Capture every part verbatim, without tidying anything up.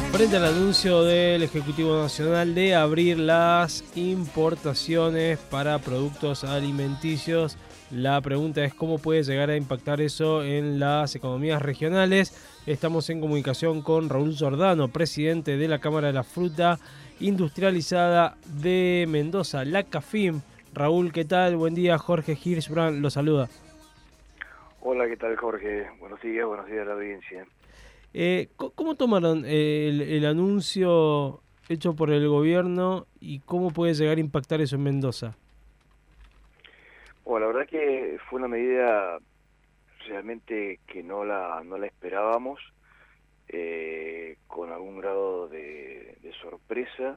Frente al anuncio del Ejecutivo Nacional de abrir las importaciones para productos alimenticios, la pregunta es cómo puede llegar a impactar eso en las economías regionales. Estamos en comunicación con Raúl Giordano, presidente de la Cámara de la Fruta Industrializada de Mendoza, la CAFIM. Raúl, ¿qué tal? Buen día, Jorge Hirschbrand lo saluda. Hola, ¿qué tal, Jorge? Buenos días, buenos días a la audiencia. Eh, ¿Cómo tomaron el, el anuncio hecho por el gobierno y cómo puede llegar a impactar eso en Mendoza? Bueno, la verdad que fue una medida realmente que no la no la esperábamos, eh, con algún grado de, de sorpresa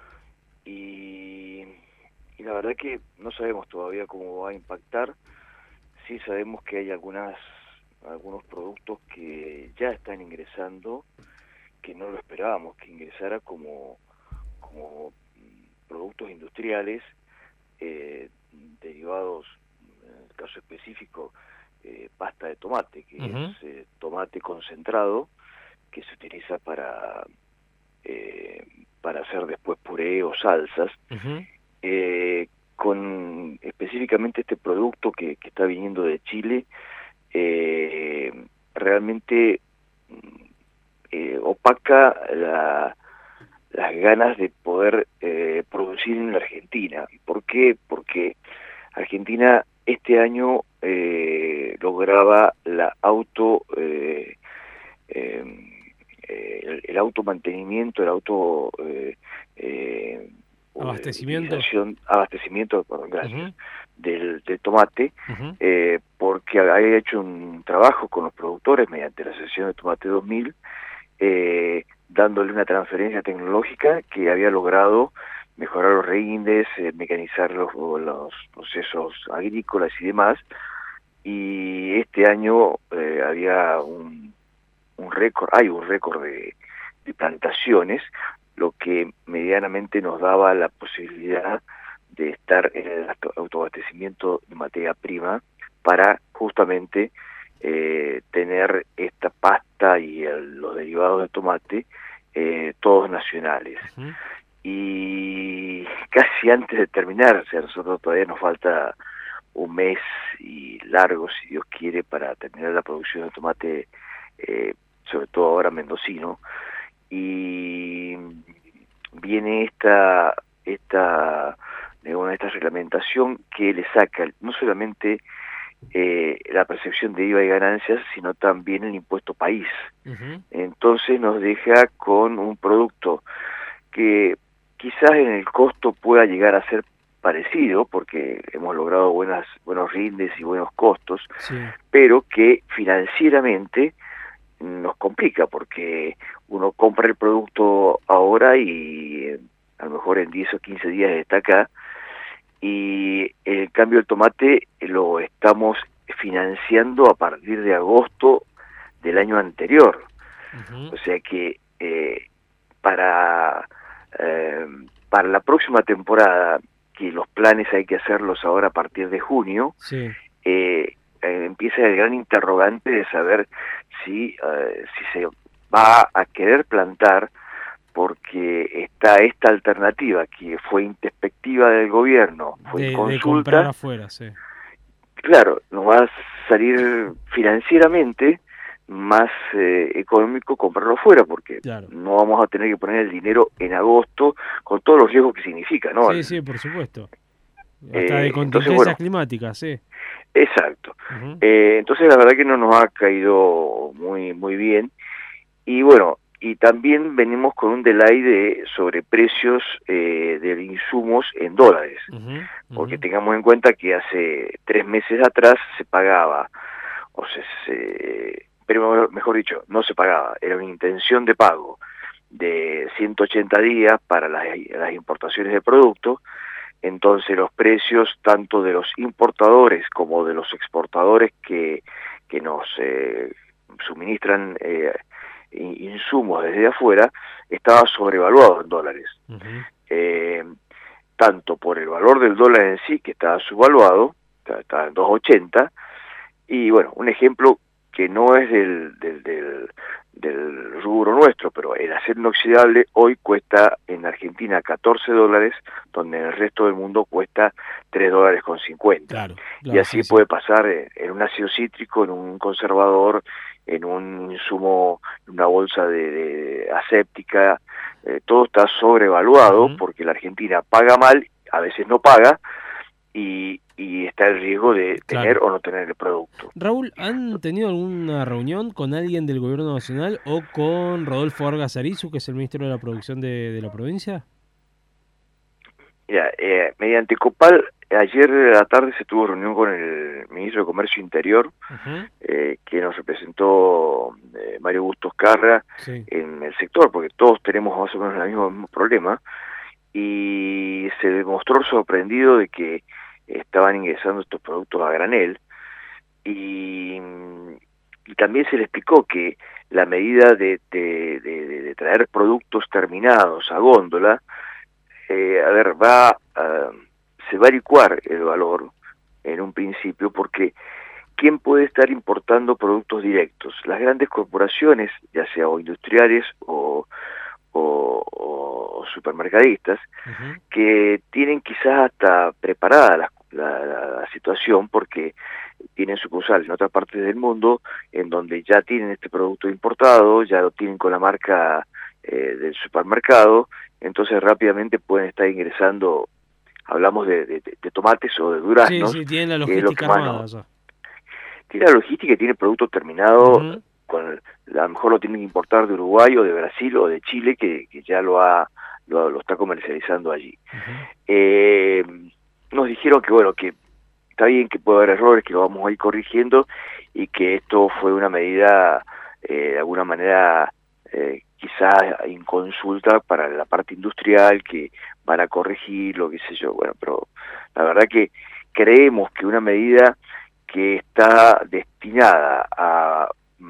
y, y la verdad que no sabemos todavía cómo va a impactar. Sí sabemos que hay algunas algunos productos que ya están ingresando, que no lo esperábamos que ingresara como, como productos industriales, eh, derivados, en el caso específico, eh, pasta de tomate, que Uh-huh. es eh, tomate concentrado, que se utiliza para, eh, para hacer después puré o salsas, Uh-huh. eh, con específicamente este producto que, que está viniendo de Chile, eh, realmente eh, opaca la, las ganas de poder eh, producir en la Argentina. ¿Por qué? Porque Argentina este año eh, lograba la auto eh, eh, el, el automantenimiento, el auto eh, eh, Abastecimiento. utilización, abastecimiento, perdón, gracias, Uh-huh. del, del tomate, Uh-huh. eh, porque había hecho un trabajo con los productores mediante la Asociación de Tomate dos mil, eh, dándole una transferencia tecnológica que había logrado mejorar los reindes, eh, mecanizar los, los procesos agrícolas y demás, y este año eh, había un, un récord, hay un récord de, de plantaciones, lo que medianamente nos daba la posibilidad de estar en el autoabastecimiento de materia prima para justamente eh, tener esta pasta y el, los derivados de tomate eh, todos nacionales. Uh-huh. Y casi antes de terminar, o sea, nosotros todavía nos falta un mes y largo, si Dios quiere, para terminar la producción de tomate, eh, sobre todo ahora mendocino, y viene esta esta digamos, esta reglamentación que le saca no solamente eh, la percepción de I V A y ganancias, sino también el impuesto país. Uh-huh. Entonces nos deja con un producto que quizás en el costo pueda llegar a ser parecido, porque hemos logrado buenas buenos rindes y buenos costos, Sí. pero que financieramente nos complica, porque uno compra el producto ahora y eh, a lo mejor en diez o quince días está acá, y en cambio el tomate lo estamos financiando a partir de agosto del año anterior. Uh-huh. O sea que eh, para, eh, para la próxima temporada, que los planes hay que hacerlos ahora a partir de junio, Sí. eh, eh, empieza el gran interrogante de saber si, eh, si se va a querer plantar, porque está esta alternativa que fue introspectiva del gobierno, fue en De, de comprar consulta. afuera, sí. Claro, nos va a salir financieramente más eh, económico comprarlo fuera, porque Claro. no vamos a tener que poner el dinero en agosto con todos los riesgos que significa, ¿no? Sí, El, sí, por supuesto. Hasta de eh, entonces, contingencias bueno, climáticas, sí. exacto. Uh-huh. Eh, entonces, la verdad que no nos ha caído muy muy bien. Y bueno, y también venimos con un delay de sobreprecios eh, de insumos en dólares, Uh-huh. porque Uh-huh. tengamos en cuenta que hace tres meses atrás se pagaba, o sea, se, pero mejor dicho, no se pagaba, era una intención de pago de ciento ochenta días para las, las importaciones de productos. Entonces los precios tanto de los importadores como de los exportadores que, que nos eh, suministran eh, insumos desde afuera, estaba sobrevaluado en dólares. Uh-huh. Eh, tanto por el valor del dólar en sí, que estaba subvaluado, estaba en dos ochenta, y bueno, un ejemplo que no es del, del, del, del rubro nuestro, pero el acero inoxidable hoy cuesta en Argentina catorce dólares, donde en el resto del mundo cuesta tres dólares con cincuenta. Claro, claro, y así sí, puede sí. pasar en, en un ácido cítrico, en un conservador, en un insumo, en una bolsa de, de aséptica. Eh, todo está sobrevaluado Uh-huh. porque la Argentina paga mal, a veces no paga, y, y está el riesgo de tener Claro. o no tener el producto. Raúl, ¿han tenido alguna reunión con alguien del gobierno nacional o con Rodolfo Vargas Arizu, que es el ministro de la Producción de, de la provincia? Mira, eh, mediante Copal, ayer a la tarde se tuvo reunión con el ministro de Comercio Interior, Uh-huh. eh, que nos representó eh, Mario Bustos Carra Sí. en el sector, porque todos tenemos más o menos el mismo, mismo problema, y se demostró sorprendido de que estaban ingresando estos productos a granel, y, y también se le explicó que la medida de, de, de, de traer productos terminados a góndola, eh, a ver, va uh, se va a licuar el valor en un principio, porque ¿quién puede estar importando productos directos? Las grandes corporaciones, ya sea o industriales o, o, o supermercadistas, Uh-huh. que tienen quizás hasta preparada la, la, la, la situación, porque tienen sucursales en otras partes del mundo en donde ya tienen este producto importado, ya lo tienen con la marca eh, del supermercado, entonces rápidamente pueden estar ingresando, hablamos de, de, de tomates o de Sí, duraznos, sí, tienen la que es lo que logística más armada no ya. tiene la logística y tiene producto terminado, Uh-huh. con a lo mejor lo tienen que importar de Uruguay o de Brasil o de Chile, que, que ya lo ha lo, lo está comercializando allí. Uh-huh. Eh, nos dijeron que bueno, que está bien, que puede haber errores, que lo vamos a ir corrigiendo, y que esto fue una medida eh, de alguna manera eh, quizás inconsulta para la parte industrial, que van a corregir, lo que sé yo. Bueno, pero la verdad que creemos que una medida que está destinada a,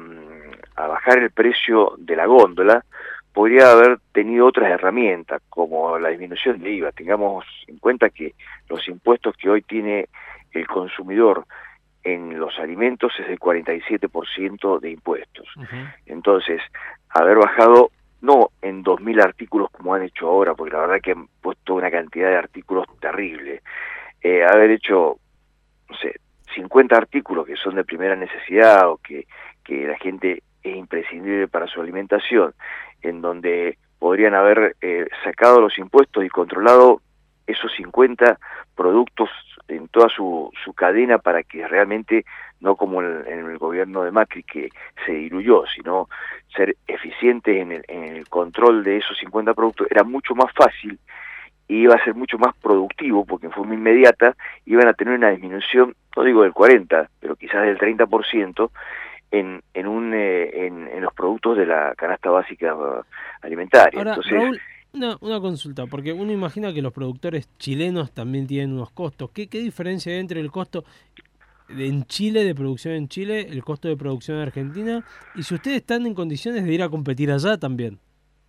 a bajar el precio de la góndola podría haber tenido otras herramientas, como la disminución de I V A. Tengamos en cuenta que los impuestos que hoy tiene el consumidor en los alimentos es del cuarenta y siete por ciento de impuestos. Uh-huh. Entonces, haber bajado no en dos mil artículos como han hecho ahora, porque la verdad que han puesto una cantidad de artículos terrible, eh, haber hecho, no sé, cincuenta artículos que son de primera necesidad o que, que la gente es imprescindible para su alimentación, en donde podrían haber eh, sacado los impuestos y controlado esos cincuenta productos en toda su, su cadena, para que realmente, no como en, en el gobierno de Macri, que se diluyó, sino ser eficientes en el, en el control de esos cincuenta productos, era mucho más fácil y iba a ser mucho más productivo, porque en forma inmediata iban a tener una disminución, no digo del cuarenta, pero quizás del treinta por ciento en, en, un, eh, en, en los productos de la canasta básica alimentaria. Ahora, Entonces, Raúl, una, una consulta, porque uno imagina que los productores chilenos también tienen unos costos. ¿Qué, qué diferencia hay entre el costo de, en Chile, de producción en Chile, el costo de producción en Argentina? Y si ustedes están en condiciones de ir a competir allá también,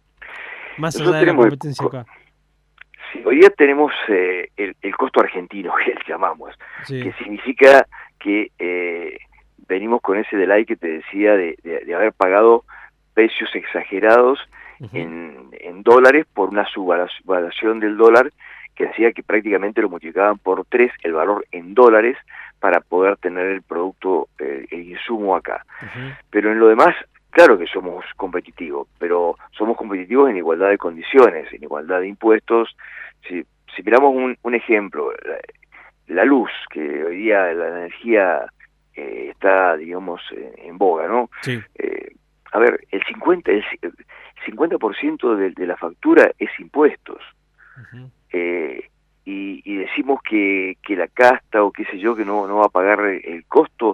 más allá nosotros de la tenemos, competencia acá. sí, hoy día tenemos eh, el, el costo argentino, que le llamamos, Sí. que significa que eh, venimos con ese delay que te decía de, de, de haber pagado precios exagerados Uh-huh. en, en dólares por una subvaluación del dólar, que hacía que prácticamente lo multiplicaban por tres el valor en dólares para poder tener el producto, eh, el insumo acá. Uh-huh. Pero en lo demás, claro que somos competitivos, pero somos competitivos en igualdad de condiciones, en igualdad de impuestos. Si, si miramos un, un ejemplo, la, la luz, que hoy día la energía eh, está, digamos, en, en boga, ¿no? Sí. Eh, a ver, el cincuenta, el cincuenta por ciento de, de la factura es impuestos. Uh-huh. Eh, y, y decimos que, que la casta o qué sé yo, que no, no va a pagar el costo,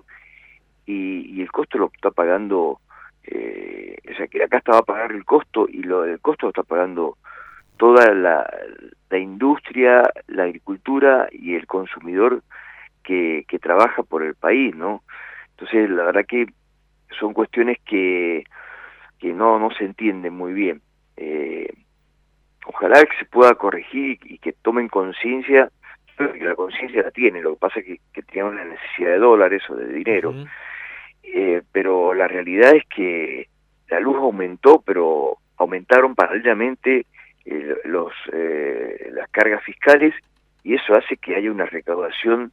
y, y el costo lo está pagando, eh, o sea, que la casta va a pagar el costo, y lo el costo lo está pagando toda la, la industria, la agricultura y el consumidor que, que trabaja por el país, ¿no? Entonces, la verdad que son cuestiones que, que no, no se entienden muy bien. Eh, ojalá que se pueda corregir y que tomen conciencia, que la conciencia la tienen, lo que pasa es que, que tienen una necesidad de dólares o de dinero. Uh-huh. Eh, pero la realidad es que la luz aumentó, pero aumentaron paralelamente eh, los eh, las cargas fiscales, y eso hace que haya una recaudación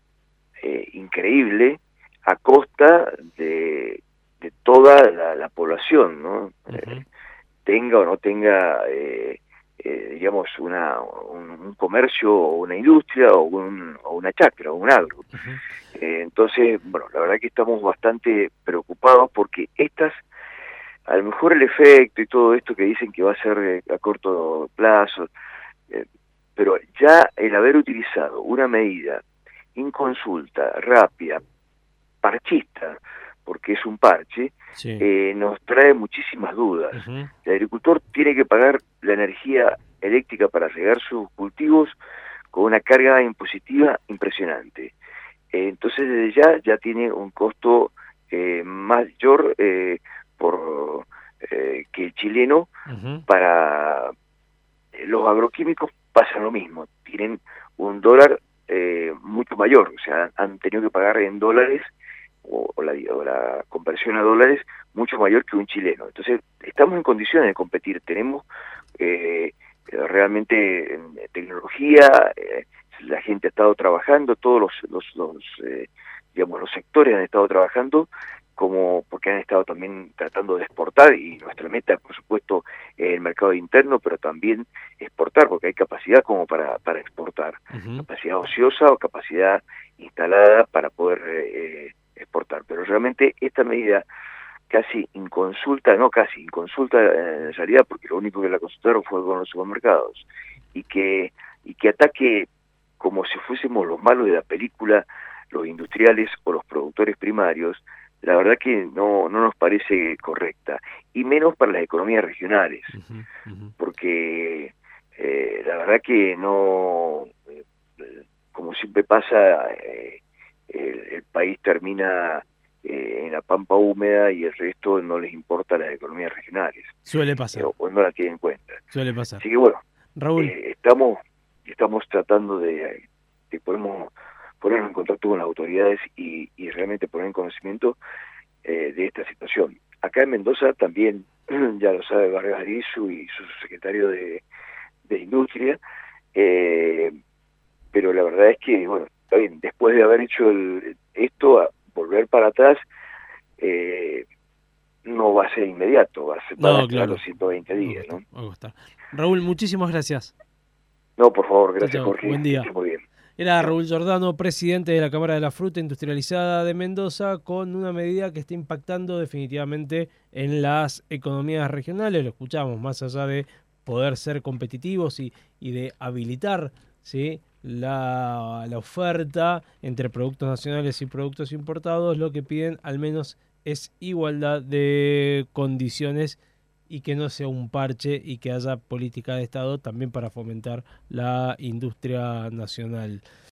eh, increíble a costa de, de toda la, la población, ¿no? Uh-huh. eh, tenga o no tenga, eh, eh, digamos, una, un, un comercio o una industria o, un, o una chacra o un agro. Uh-huh. eh, entonces, bueno, la verdad que estamos bastante preocupados porque estas, a lo mejor el efecto y todo esto que dicen que va a ser eh, a corto plazo, eh, pero ya el haber utilizado una medida inconsulta, rápida, parchista, porque es un parche, sí. eh, nos trae muchísimas dudas. Uh-huh. El agricultor tiene que pagar la energía eléctrica para regar sus cultivos con una carga impositiva impresionante. Eh, entonces desde ya ya tiene un costo eh, mayor eh, por eh, que el chileno. Uh-huh. Para los agroquímicos pasa lo mismo, tienen un dólar eh, mucho mayor, o sea, han tenido que pagar en dólares o, o, la, o la conversión a dólares mucho mayor que un chileno. Entonces, estamos en condiciones de competir, tenemos eh, realmente tecnología, eh, la gente ha estado trabajando, todos los, los, los eh, digamos, los sectores han estado trabajando, como porque han estado también tratando de exportar, y nuestra meta, por supuesto, es el mercado interno, pero también exportar, porque hay capacidad como para, para exportar, uh-huh. capacidad ociosa o capacidad instalada para poder eh, exportar. Pero realmente esta medida casi inconsulta, no casi, inconsulta en realidad, porque lo único que la consultaron fue con los supermercados, y que, y que ataque como si fuésemos los malos de la película, los industriales o los productores primarios, la verdad que no, no nos parece correcta, y menos para las economías regionales, uh-huh, uh-huh. porque eh, la verdad que no, eh, como siempre pasa, eh, el, el país termina eh, en la pampa húmeda y el resto no les importa las economías regionales. Suele pasar. Eh, o no la tienen en cuenta. Suele pasar. Así que bueno, Raúl. Eh, estamos, estamos tratando de, de podemos ponernos en contacto con las autoridades y, y realmente poner en conocimiento eh, de esta situación. Acá en Mendoza también, ya lo sabe Vargas Arizu y su secretario de, de Industria, eh, pero la verdad es que, bueno, está bien, después de haber hecho el, esto, a volver para atrás, eh, no va a ser inmediato, va a ser para no, claro. los ciento veinte días, ¿no? Raúl, muchísimas gracias. No, por favor, gracias, chao, Jorge. Buen día. Muy bien. Era Raúl Giordano, presidente de la Cámara de la Fruta Industrializada de Mendoza, con una medida que está impactando definitivamente en las economías regionales. Lo escuchamos, más allá de poder ser competitivos y, y de habilitar, ¿sí?, la, la oferta entre productos nacionales y productos importados, lo que piden al menos es igualdad de condiciones y que no sea un parche, y que haya política de Estado también para fomentar la industria nacional.